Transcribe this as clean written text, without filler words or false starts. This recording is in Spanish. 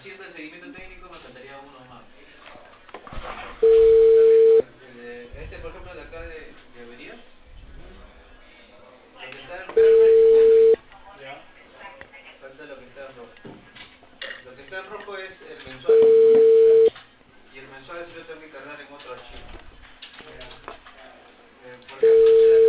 haciendo el seguimiento técnico me faltaría uno más. Este, por ejemplo, de acá de avería, lo que está en verde, Ya. falta lo que está en rojo. Lo que está en rojo es el mensual. Y el mensual sí lo tengo que cargar en otro archivo. Ya. Por ejemplo,